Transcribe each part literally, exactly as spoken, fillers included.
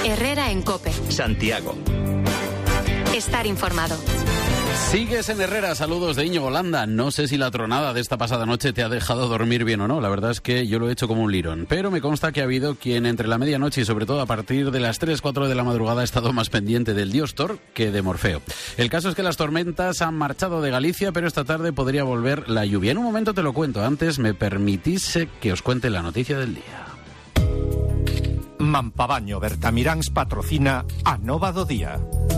Herrera en COPE. Santiago. Estar informado. Sigues en Herrera, saludos de Íñigo Landa. No sé si la tronada de esta pasada noche te ha dejado dormir bien o no, la verdad es que yo lo he hecho como un lirón, pero me consta que ha habido quien entre la medianoche y sobre todo a partir de las tres, cuatro de la madrugada ha estado más pendiente del dios Thor que de Morfeo. El caso es que las tormentas han marchado de Galicia, pero esta tarde podría volver la lluvia. En un momento te lo cuento, antes me permitís que os cuente la noticia del día. Mampabaño Bertamiráns patrocina a Nova do Día.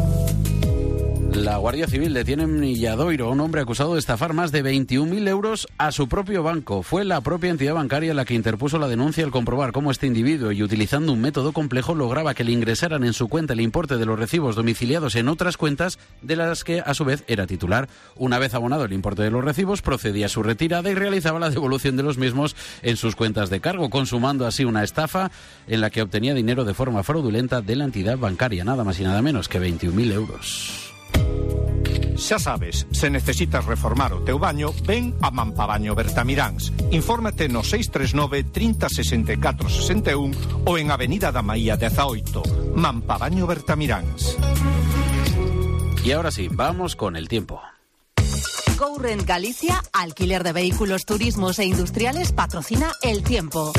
La Guardia Civil detiene en Illadoiro a un hombre acusado de estafar más de veintiún mil euros a su propio banco. Fue la propia entidad bancaria la que interpuso la denuncia al comprobar cómo este individuo, y utilizando un método complejo, lograba que le ingresaran en su cuenta el importe de los recibos domiciliados en otras cuentas de las que a su vez era titular. Una vez abonado el importe de los recibos, procedía a su retirada y realizaba la devolución de los mismos en sus cuentas de cargo, consumando así una estafa en la que obtenía dinero de forma fraudulenta de la entidad bancaria, nada más y nada menos que veintiún mil euros. Xa sabes, se necesitas reformar o teu baño, ven a Mampabaño Bertamiráns. Infórmate no seis tres nove, trinta, sesenta e catro, sesenta e un ou en Avenida da Maía dezaoito. Mampabaño Bertamiráns. Y ahora sí, vamos con el tiempo. GoRent Galicia, alquiler de vehículos, turismos e industriales, patrocina el tiempo.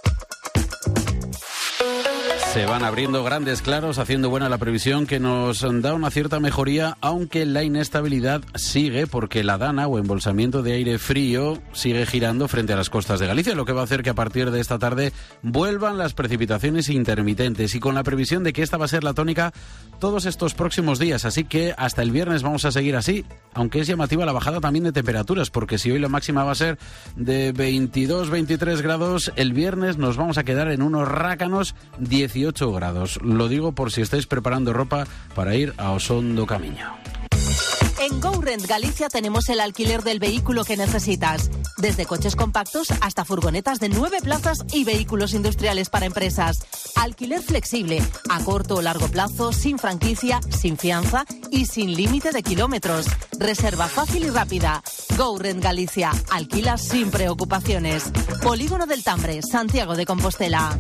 Se van abriendo grandes claros, haciendo buena la previsión que nos da una cierta mejoría, aunque la inestabilidad sigue porque la dana o embolsamiento de aire frío sigue girando frente a las costas de Galicia, lo que va a hacer que a partir de esta tarde vuelvan las precipitaciones intermitentes, y con la previsión de que esta va a ser la tónica todos estos próximos días, así que hasta el viernes vamos a seguir así, aunque es llamativa la bajada también de temperaturas, porque si hoy la máxima va a ser de veintidós, veintitrés grados, el viernes nos vamos a quedar en unos rácanos dieciocho grados. Lo digo por si estáis preparando ropa para ir a Osondo Camiño. En GoRent Galicia tenemos el alquiler del vehículo que necesitas, desde coches compactos hasta furgonetas de nueve plazas y vehículos industriales para empresas. Alquiler flexible, a corto o largo plazo, sin franquicia, sin fianza y sin límite de kilómetros. Reserva fácil y rápida. GoRent Galicia, alquila sin preocupaciones. Polígono del Tambre, Santiago de Compostela.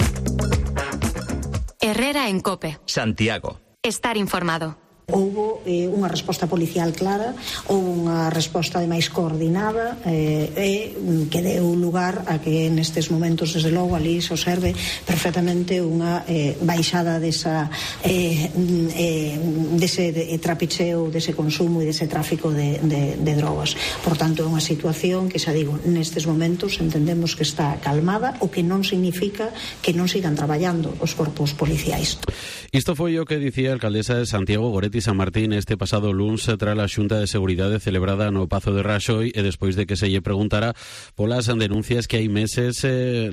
Herrera en COPE. Santiago. Estar informado. Houbo eh, unha resposta policial clara, houbo unha resposta ademais coordinada eh, e que deu lugar a que nestes momentos, desde logo, ali se observe perfectamente unha eh, baixada desa eh, eh, dese de, trapicheo, dese consumo e dese tráfico de, de, de drogas. Por tanto, é unha situación que, xa digo, nestes momentos entendemos que está calmada, o que non significa que non sigan traballando os corpos policiais. Isto foi o que dicía a alcaldesa de Santiago, Goretti San Martín, este pasado luns tras a Xunta de Seguridade celebrada no Pazo de Raxoi, e despois de que se lle preguntara polas denuncias que hai meses eh,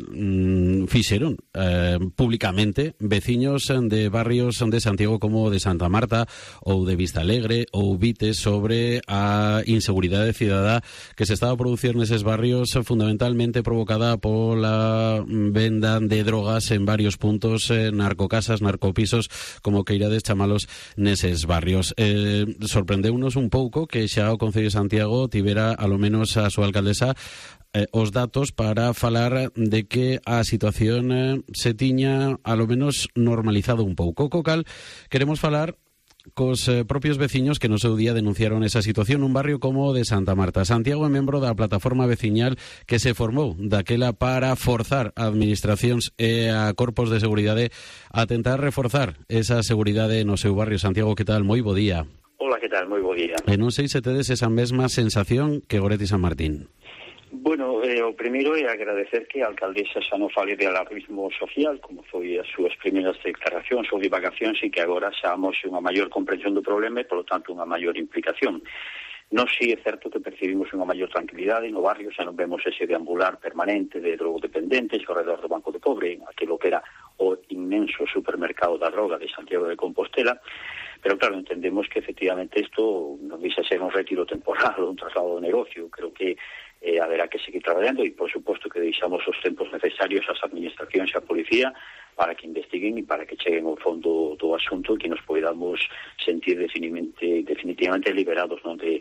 fixeron eh, públicamente veciños de barrios de Santiago como de Santa Marta ou de Vista Alegre ou Vites sobre a inseguridade cidadá que se estaba a producir neses barrios, fundamentalmente provocada pola venda de drogas en varios puntos, eh, narcocasas, narcopisos, como queirades chamalos, neses barrios. Eh, sorprendeunos un pouco que xa o Concello de Santiago tivera, a lo menos a súa alcaldesa, eh, os datos para falar de que a situación eh, se tiña, a lo menos, normalizado un pouco. Co cal, queremos falar cos eh, propios veciños que no seu día denunciaron esa situación nun barrio como o de Santa Marta. Santiago é membro da plataforma veciñal que se formou daquela para forzar a administracións e a corpos de seguridade a tentar reforzar esa seguridade no seu barrio. Santiago, que tal? Moi bo día. Hola, que tal? Moi bo día. E non sei se tedes esa mesma sensación que Goretti San Martín. Bueno, eh, o primeiro é agradecer que a alcaldesa xa non fale de alarmismo social, como foi as súas primeiras declaracións ou divagacións, e que agora xa amose unha maior comprensión do problema e, polo tanto, unha maior implicación. Non si é certo que percibimos unha maior tranquilidade no barrio, xa non vemos ese deambular permanente de drogodependentes ao redor do Banco de Cobre, aquilo que era o inmenso supermercado da droga de Santiago de Compostela, pero claro, entendemos que efectivamente isto non deixa ser un retiro temporal ou un traslado de negocio. Creo que eh, haberá que seguir traballando e, por suposto, que deixamos os tempos necesarios ás administracións e á policía para que investiguen e para que cheguen ao fondo do asunto e que nos podamos sentir definitivamente, definitivamente liberados non de,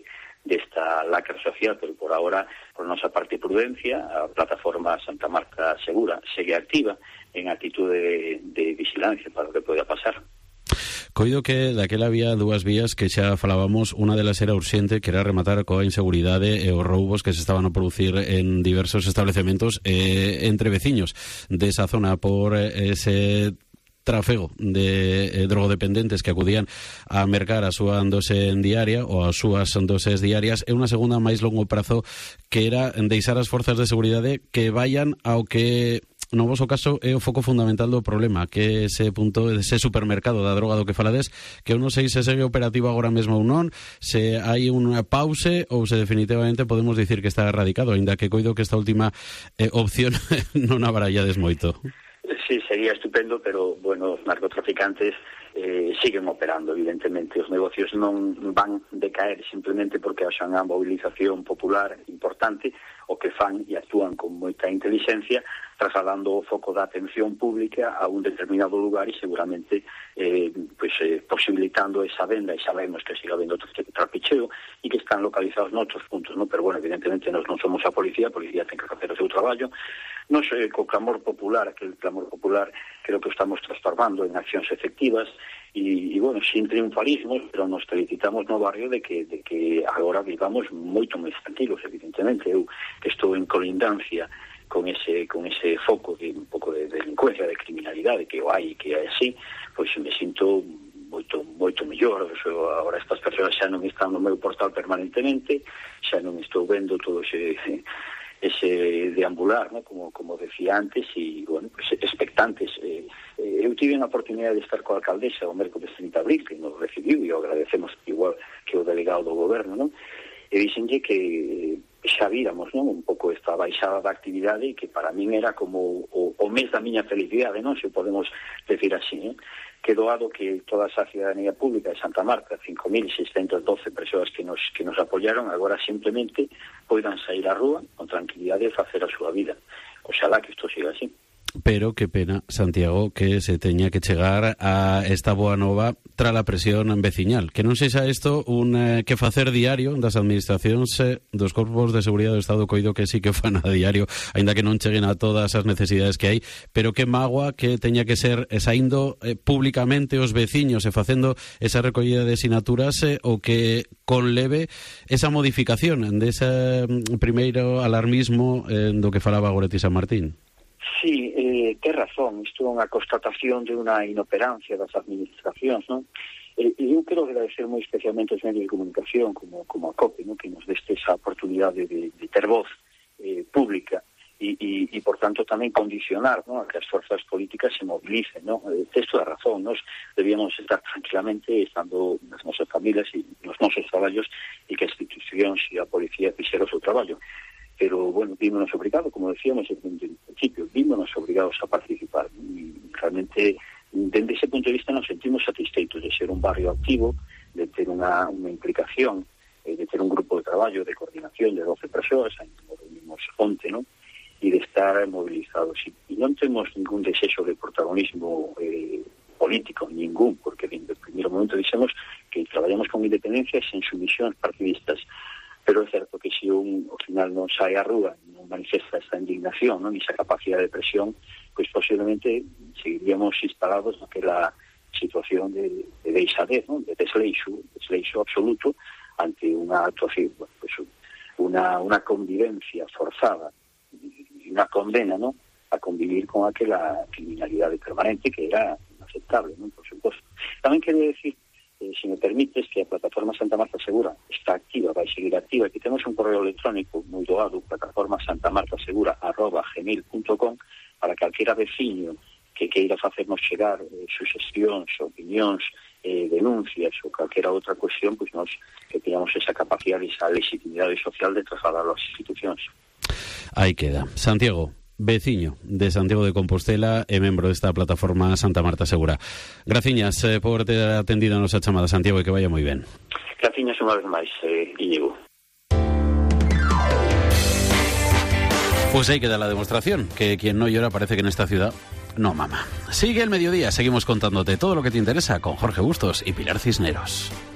desta lacra social, pero por ahora, por nosa parte prudencia, a plataforma Santa Marta Segura segue activa en actitude de, de vigilancia para o que poida pasar. Coido que daquela había dúas vías que xa falábamos, unha delas era urxente, que era rematar coa inseguridade e os roubos que se estaban a producir en diversos establecementos eh, entre veciños desa zona por ese tráfego de eh, drogodependentes que acudían a mercar a súa dose diaria ou as súas doses diarias, e unha segunda máis longo prazo que era deixar as forzas de seguridade que vayan ao que no voso caso é o foco fundamental do problema, que ese punto, ese supermercado da droga do que falades, que eu non sei se segue operativo agora mesmo ou non, se hai unha pause ou se definitivamente podemos dicir que está erradicado, aínda que coido que esta última eh, opción non abarallades moito. Sí, sería estupendo, pero, bueno, os narcotraficantes eh, siguen operando, evidentemente. Os negocios non van decaer simplemente porque haxa unha movilización popular importante, o que fan e actúan con moita inteligencia, trasladando o foco da atención pública a un determinado lugar e seguramente eh, pues, eh, posibilitando esa venda, e sabemos que siga habendo trapicheo e que están localizados noutros puntos, ¿no? Pero, bueno, evidentemente nos non somos a policía, a policía ten que facer o seu traballo. Nos, eh, co clamor popular, aquel clamor popular, creo que o estamos transformando en accións efectivas e, e bueno, sin triunfalismos, pero nos felicitamos no barrio de que, de que agora vivamos moito máis tranquilos, evidentemente. Eu que estou en colindancia con ese con ese foco de un pouco de delincuencia, de criminalidade que o hai e que é así, pois me sinto moito moito mellor. So, agora estas persoas xa non están no meu portal permanentemente, xa non estou vendo todo ese ese deambular, ¿no? como como decía antes, e, bueno, pues, expectantes. Eh, eh, eu tive a oportunidade de estar coa alcaldesa o mércoles trinta de abril, que nos recibiu, e o agradecemos igual que o delegado do goberno, ¿no? E dixenlle que xa víramos, non, un pouco esta baixada da actividade e que para min era como o, o mes da miña felicidade, non, se podemos decir así, non? Que doado que toda esa ciudadanía pública de Santa Marta, cinco mil seiscentas doce persoas que nos que nos apoyaron, agora simplemente poidan sair á rúa con tranquilidade e facer a súa vida. Oxalá que isto siga así. Pero que pena, Santiago, que se teña que chegar a esta boa nova tra a presión veciñal. Que non sexa isto un eh, que facer diario das administracións eh, dos corpos de seguridade do Estado, coido que sí que fan a diario, aínda que non cheguen a todas as necesidades que hai, pero que magua que teña que ser eh, saindo eh, públicamente os veciños e facendo esa recollida de sinaturas eh, o que conleve esa modificación dese mm, primeiro alarmismo eh, do que falaba Goretti San Martín. Sí, eh, ten razón, isto é unha constatación de unha inoperancia das administracións, non? E eh, eu quero agradecer moi especialmente aos medios de comunicación como, como a COPE, non? Que nos deste esa oportunidade de, de ter voz eh, pública e, e, e, por tanto, tamén condicionar, non? A que as forzas políticas se movilicen, non? Eh, Testo da razón, nos debíamos estar tranquilamente estando nas nosas familias e nos nosos traballos e que as institucións e a policía fixeran o seu traballo. Pero, bueno, vímonos obrigados, como decíamos desde el principio, vímonos obrigados a participar. Y realmente, desde ese punto de vista, nos sentimos satisfeitos de ser un barrio activo, de ter unha, unha implicación, eh, de ter un grupo de traballo, de coordinación de doce persoas, nos reunimos once, ¿no? E de estar movilizados. E non temos ningún desexo de protagonismo eh, político, ningún, porque desde o primeiro momento dixemos que traballamos con independencia e sen sumisións partidistas. Pero é certo que se un, ao final, non sai á rúa, non manifesta esta indignación, non, esa capacidade de presión, pois posiblemente seguiríamos instalados naquela situación de, de deixadez, non, de desleixo, desleixo absoluto ante unha actuación, bueno, pues, unha, unha convivencia forzada e unha condena, non, a convivir con aquela criminalidade permanente que era inaceptable, non, por suposto. Tamén quero decir, Eh, si me permites, que a plataforma Santa Marta Segura está activa, vai seguir activa, que temos un correo electrónico moi doado, plataforma santamartasegura arroba gmail punto com, para calquera veciño que queira facernos chegar eh, suxestións, opinións, eh, denuncias ou calquera outra cuestión, pois nós que teñamos esa capacidade, esa legitimidade social de trasladarlo ás institucións. Aí queda. Santiago, veciño de Santiago de Compostela e membro desta plataforma Santa Marta Segura. Graciñas eh, por ter atendido a nosa chamada, Santiago, e que vaya moi ben. Graciñas unha vez máis, eh, Íñigo. Pues ahí queda la demostración, que quien no llora parece que en esta ciudad no mama. Sigue el mediodía, seguimos contándote todo lo que te interesa con Jorge Bustos y Pilar Cisneros.